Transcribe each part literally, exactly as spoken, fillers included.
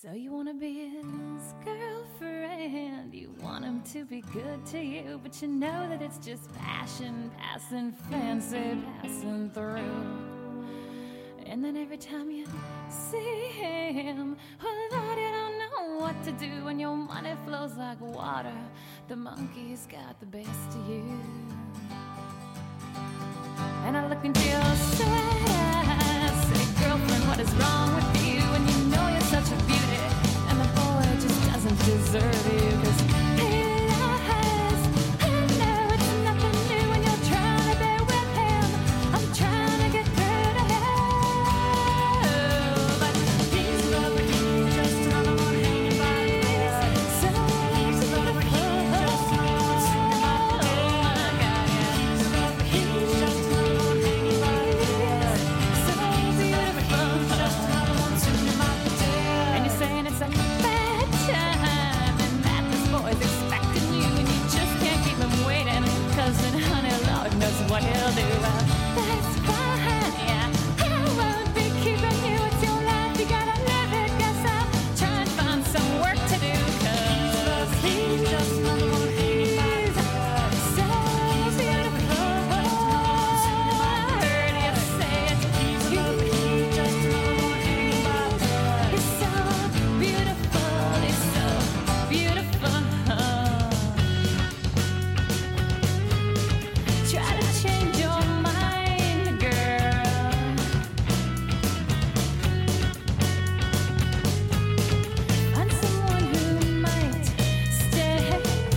So you wanna be his girlfriend, you want him to be good to you, but you know that it's just passion, passing, fancy, passing through. And then every time you see him, well, Lord, you don't know what to do, and your money flows like water. The monkey's got the best of you. And I look into your sad eyes, say, girlfriend, what is wrong with you? And you know you're such a beauty, and the boy just doesn't deserve you, 'cause he lies. I know it's nothing new when you're trying to be with him. I'm trying to get through to him, but he's loving you, just another one hanging by the bed. So beautiful. Just another one singing about the day. Oh my God, yeah. He's loving you, just another one hanging by the bed. So beautiful. Just another one singing about the day. And you're saying it's a bad time, and that this boy's expecting you, and you just can't keep him waiting, 'cause then honey, Lord knows what he'll do. Well, that's fine, yeah. I won't be keeping you, it's your life, you gotta live it. Guess I'll try and find some work to do, 'cause he's just another one hanging by the bed. So beautiful. I heard you say it. He's loving you, just another one hanging by the bed. He's so beautiful, he's so beautiful. Try to change your mind, girl. Find someone who might stay.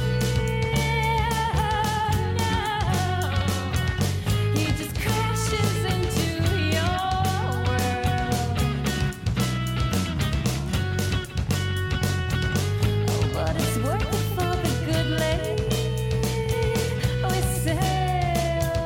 No, he just crashes into your world. Oh, but it's worth it for the good lady. We sail,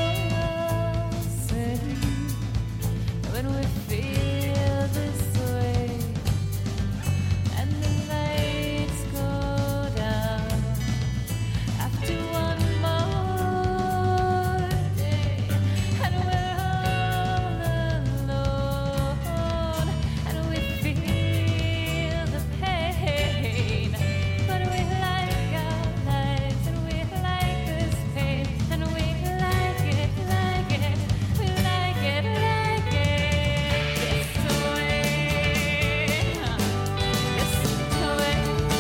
sail when we feel this way, and the lights go down after one more day, and we're all alone, and we feel the pain, but we like our lives, and we like this pain, and we like it, like it, we like it, like it this way, this way.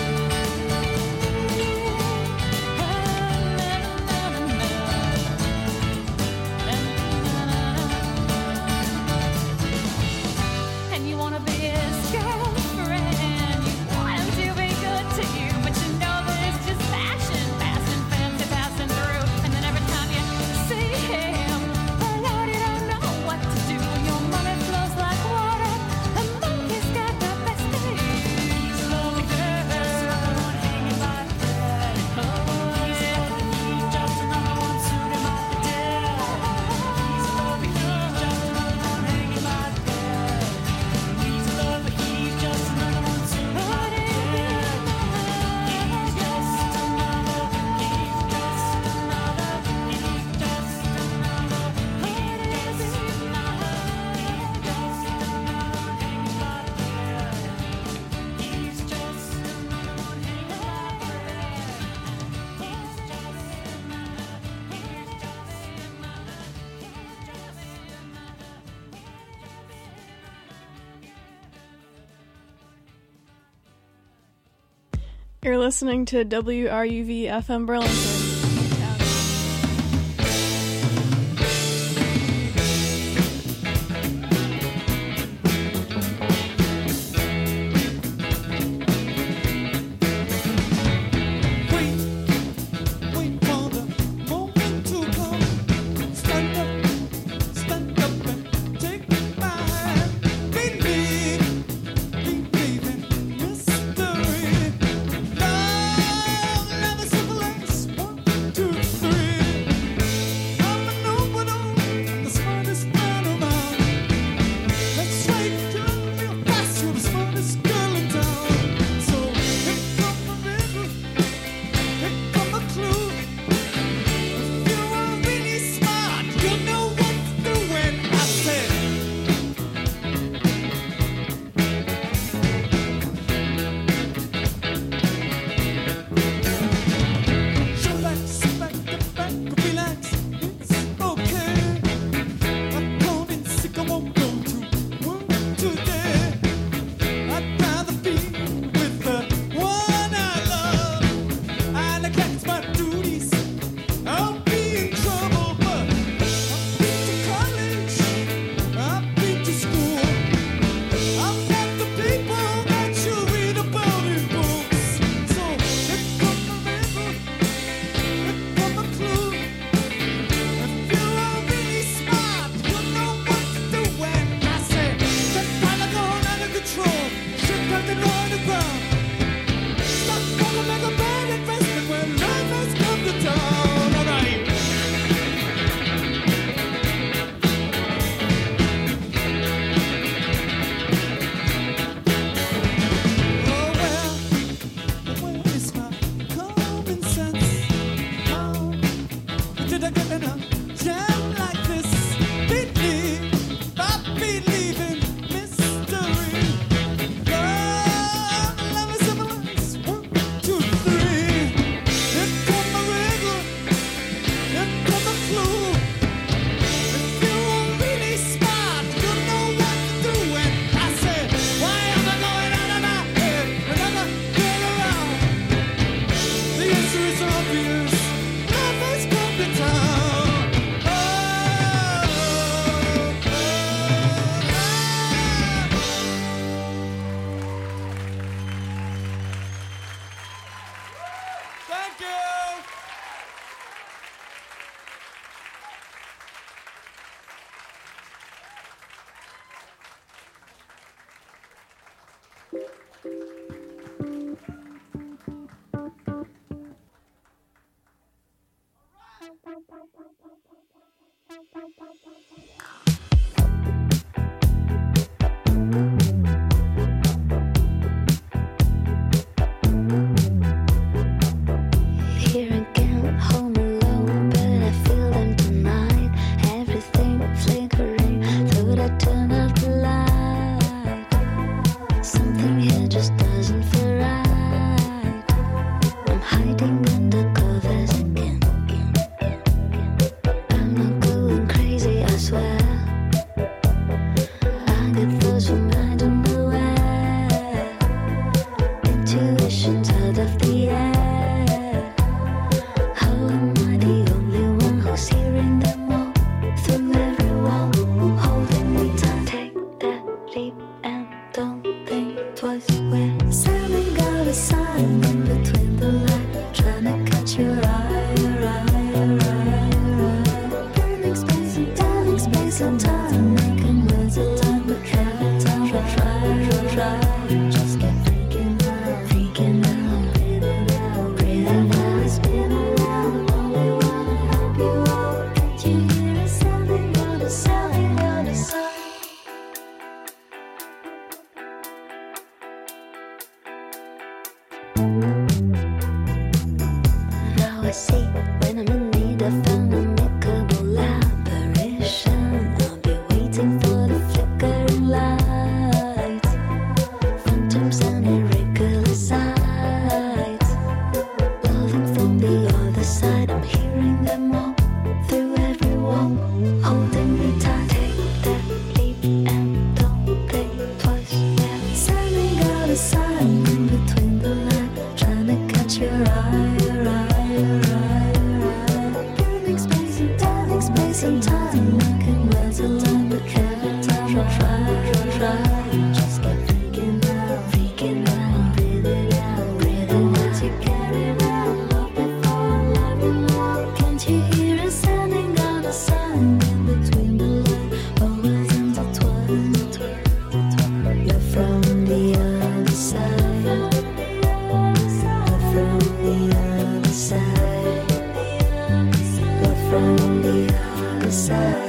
And you wanna be his girlfriend, you want him to be good to you, but you know that it's just passion, passing, fancy, passing through. And then every time you see him, well, Lord, you don't know what to do. Your money flows like water, the monkey's got the best of you. He's loving girl, just another one hanging by the bed. Oh, he's loving you, just another one suiting up the dead. He's loving you, just another one hanging by the bed. He's loving you, just another one suiting up the dead. He's just another, he's just another, he's just another, he's just another, just another hanging by the bed. He's just another one hanging by the bed. He's just another, he's just another, You're listening to W R U V F M Burlington. Wait, wait for the moment to come. Stand up, stand up and take my hand. Believe, believe in mystery. Love never simple as one undercovers again. I'm not going crazy, I swear. I get thoughts from I don't know where. Intuitions out of the air. How am I the only one who's hearing them all? Through every wall, holding me tight. Take that leap and don't think twice. We're sailing out of sight in between the light, trying to catch your eye, your eye, your eye, your eye. Burning space and turning space and time, making words of time, but try, try, try, try, try. Just keep freaking out, freaking out, breathing out, breathing out, spinning around. Only wanna help you out. Can't you hear us sounding out of sounding out of sight? Now I see when I'm in need of an amicable apparition. I'll be waiting for the flickering light. Phantoms and irregular sights. Loving from the other side, I'm hearing them all. Through every wall, holding me tight. Take that leap and don't think twice. We're sailing out of sight in between the light, trying to catch your eye, your eye, your eye, your eye. Burning space and turning space and time, making words align, but try, try, try, try. Just keep freaking out, freaking out, breathing out, breathing out. You carry around love before love you love. Can't you hear us sending out a sign in between the light, always intertwined? You're from the other side. You're from the other side. You're from the other side.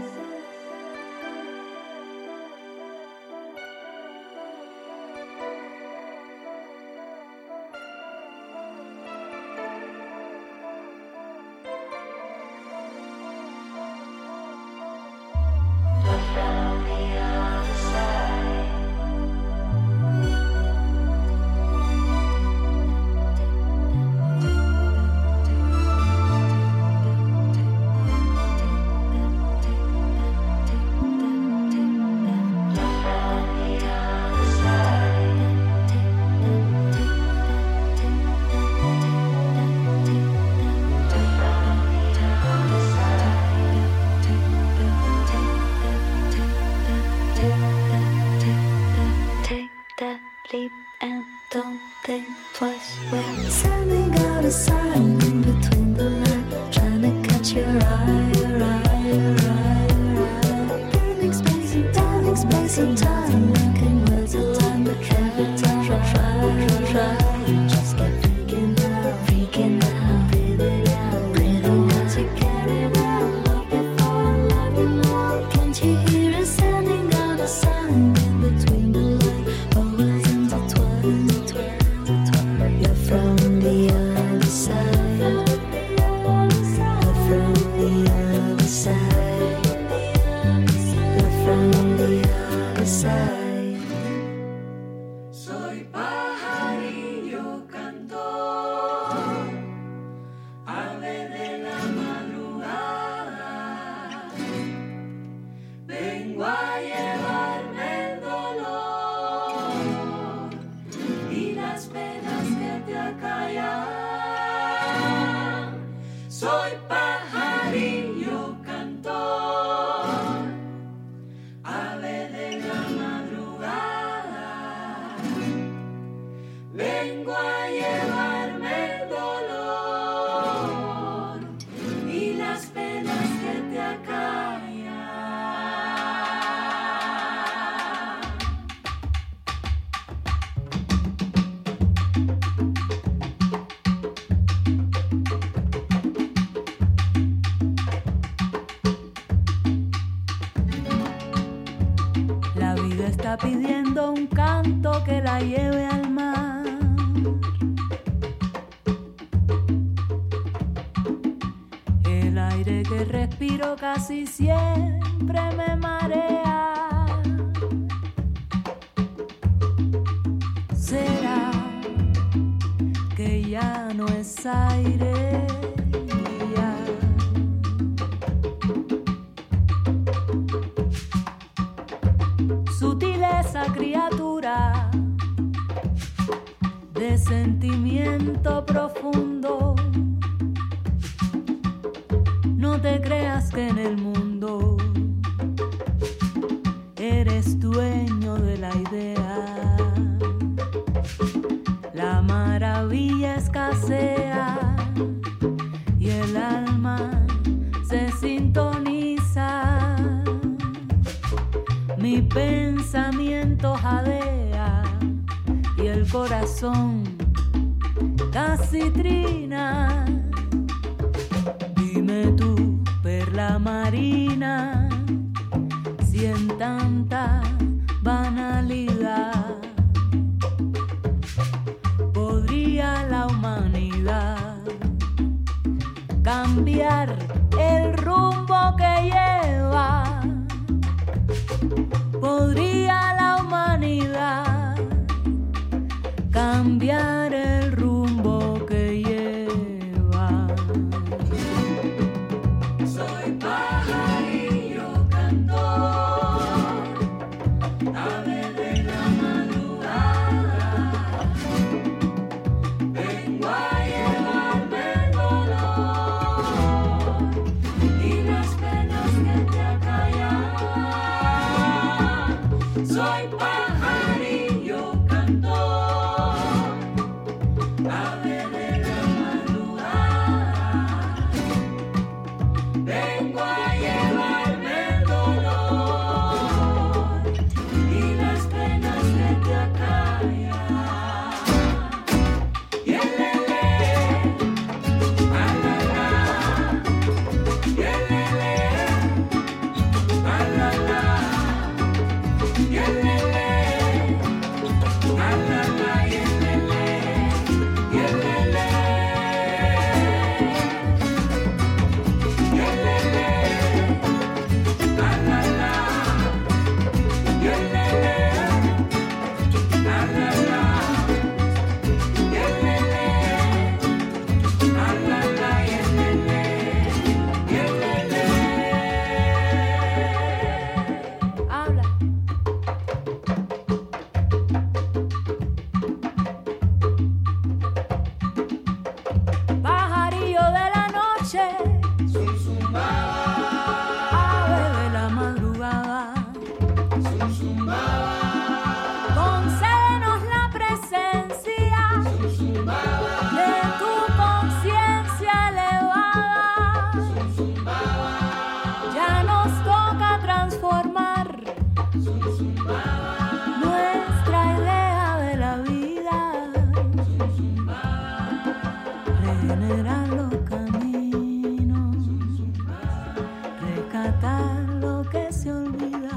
Take that leap and don't think twice. We're sending out a sign in between the light, trying to catch your eye, your eye, your eye, your eye. Burning space and turning space and time, making words align, but try, try, try, try. Just keep freaking out, freaking out, breathing out, breathing out. You carry around love before love you love. Can't you hear us sending out a sign in between the light, always intertwined? You're from the other side. You're from the other side. You're from the other side. Soy pajarillo cantor, ave de la madrugada. Vengo a llevarme el dolor y las penas que te acallan. Soy pajarillo cantor, ave de la madrugada. Vengo a llevarme el dolor y las penas que te acallan. La vida está pidiendo un canto que la lleve al mar. El aire que respiro casi siempre me marea. ¿Será que ya no es desaire. Sutileza, criatura de sentimiento profundo. No te creas que en el mundo eres dueño de la idea. La maravilla escasea y el alma se sintoniza. Mi pensamiento jadea y el corazón casi trina. Dime tú, perla marina, si en tanta banalidad podría la humanidad cambiar el rumbo que lleva. Podría la humanidad cambiar el rumbo que lleva. Soy pajarillo cantor, ave de la madrugada. Vengo a llevarme el dolor y las penas que te acallan. Soy pajarillo cantor, ave de la madrugada. Vengo a llevarme el dolor y las penas que te acallan. Yelele, alala, yelele, alala, yelele, alala, yelele, yelele, yelele, alala, yelele, alala, yelele, alala, yelele, yelele. Habla. Pajarillo de la noche, ave de la madrugada, concédenos la presencia de tu conciencia elevada. Ya nos toca transformar nuestra idea de la vida, regenerar los caminos, rescatar lo que se olvida.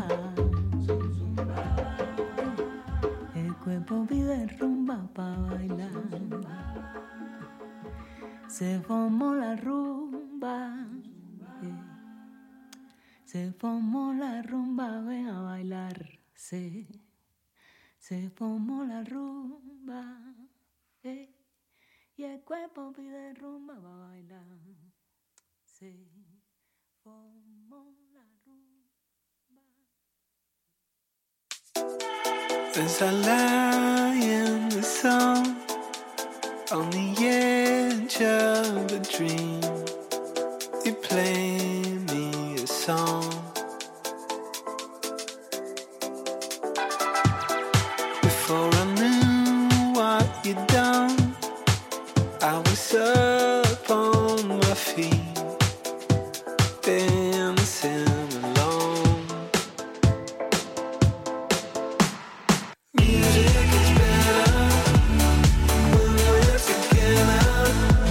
El cuerpo pide rumba pa' bailar. Se formó la rumba, eh. Se formó la rumba, ven a bailar. Se, se formó la rumba, eh. Y el cuerpo pide rumba pa' bailar. Se formó la rumba. As I lie in the sun on the edge of a dream, you play me a song. Before I knew what you'd done, I was up on my feet, dancing alone. Music is better when we're together.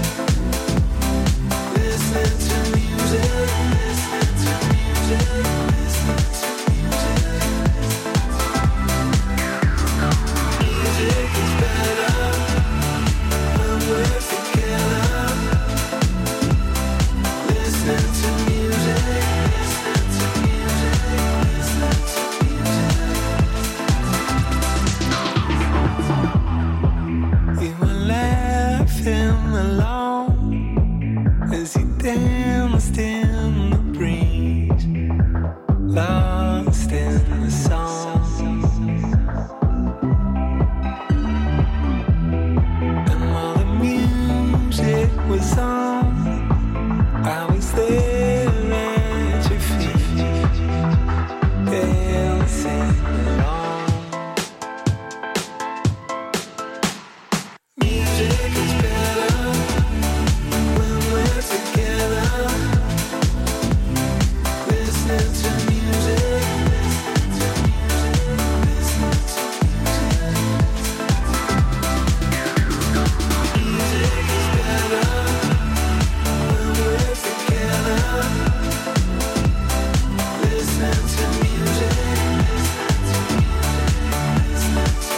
Listening to music, listening to music, listening to music. Music is better when we're together. danced in the breeze, lost in the song. And while the music was on, I was there at your feet, dancing along. Music is better when we're together, listening to music, listening to music. Music is better when we're together, listening to music, listening to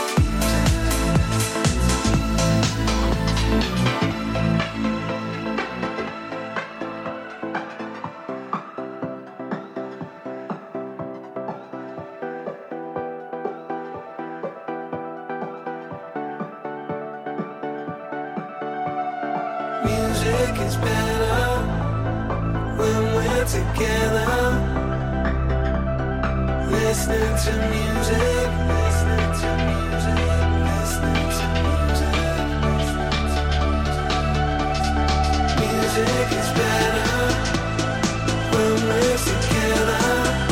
music is better when we're together, listening to music, listening to music, listening to music. Music is better when we're together,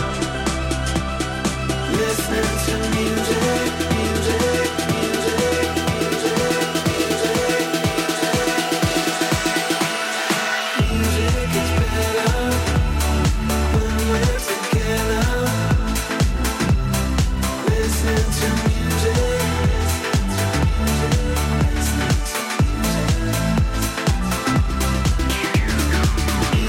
listening to music, music, music, music, music. Music is better when we're together, listening to music, listening to music.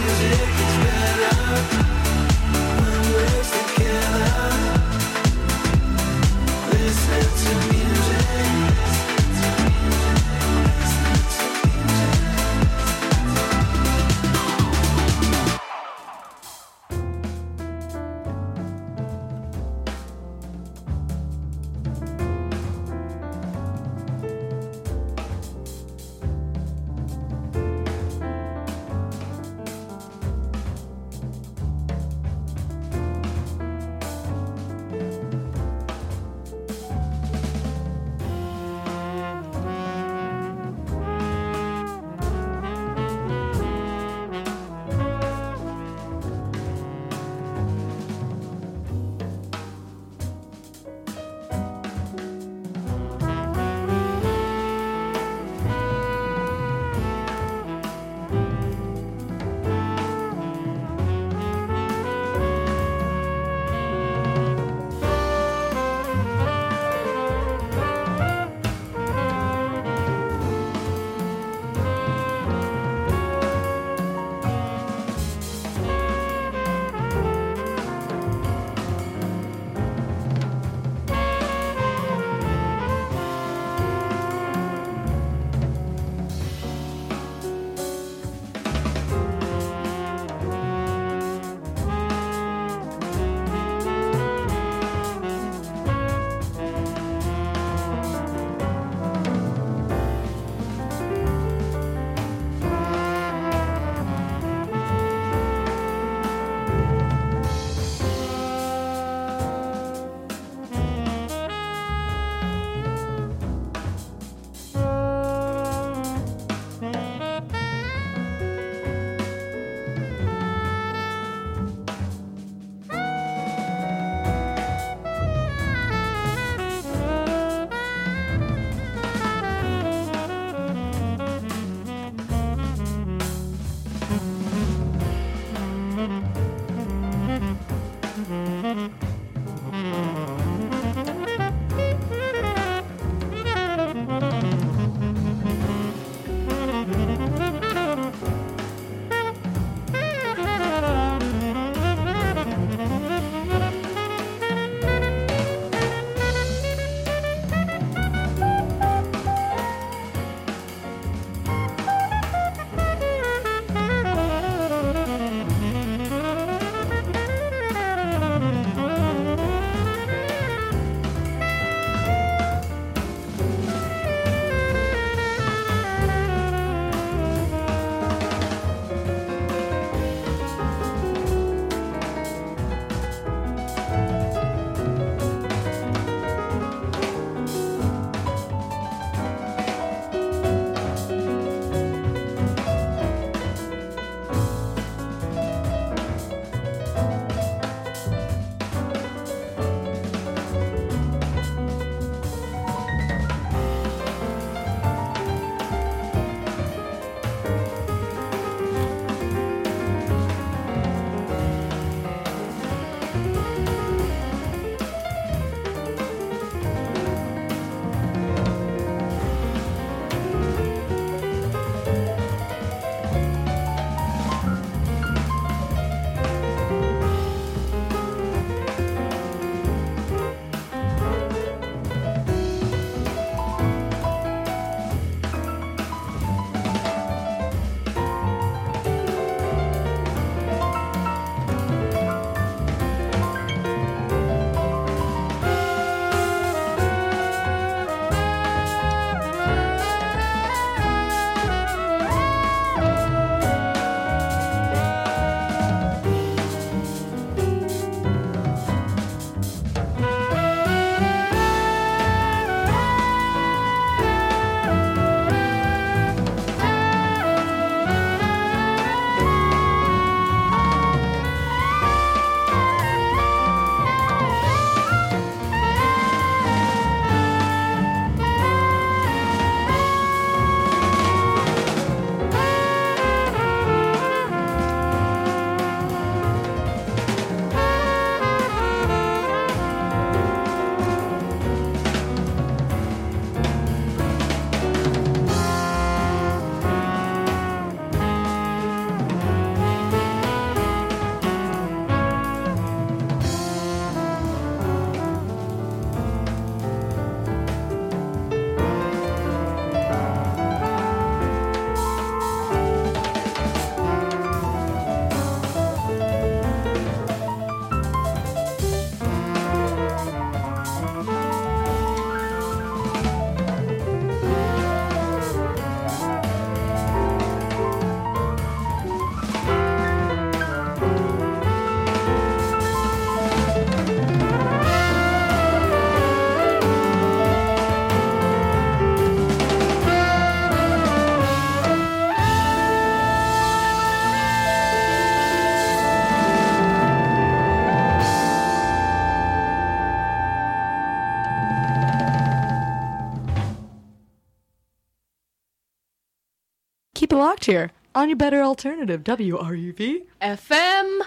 Fact here. On your better alternative, W R U V. F M.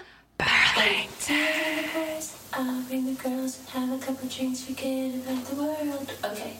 I'll bring the girls and have a couple drinks, forget about the world. Okay.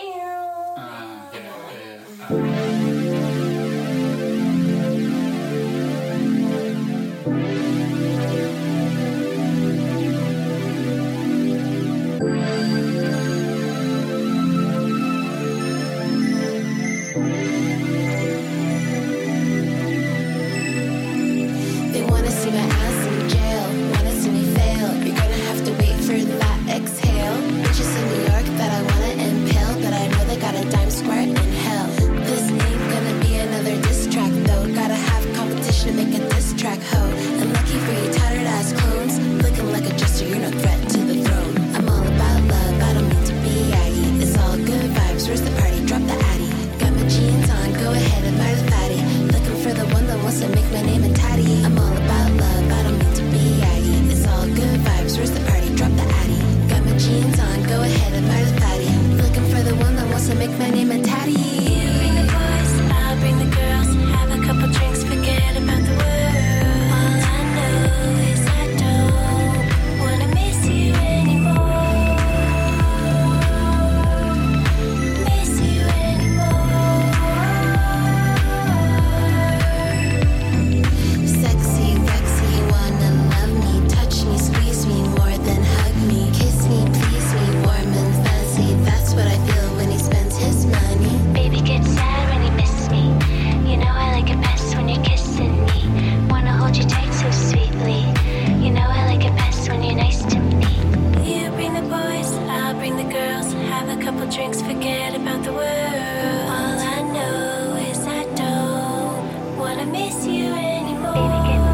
They wanna see my ass in jail, wanna see me fail. You're gonna have to wait for that exhale. Bitches in New York that I wanna impale, but I know they got a dime square in hell. This ain't gonna be another diss track though. Gotta have competition to make a diss track, ho. And lucky for you tattered ass clones, looking like a jester, you're no threat to the throne. I'm all about love, I don't mean to be aggy. It's all good vibes, where's the party? Drop the addy. Got my jeans on, go ahead and buy the fatty. Looking for the one that wants to make my name a tatty. I'm all about love, I don't mean to be aggy. It's all good vibes, where's the party? Drop the addy. Got my jeans on, go ahead and buy the fatty. Looking for the one that wants to make my name a tatty. You bring the boys, I'll bring the girls. Have a couple drinks, forget about the world. All I know is I don't wanna miss you anymore. Miss you anymore. Sexy, vexy, wanna love me, touch me, squeeze me more than hug me, kiss me, please me, warm and fuzzy. That's what I feel when he spends his money. Baby gets sad when he misses me. You know I like it best when you're kissing me. Wanna hold you tight so sweetly. You know I like it best when you're nice to me. You bring the boys, I'll bring the girls. Have a couple drinks, forget about the world. All I know is I don't wanna miss you anymore. Baby, get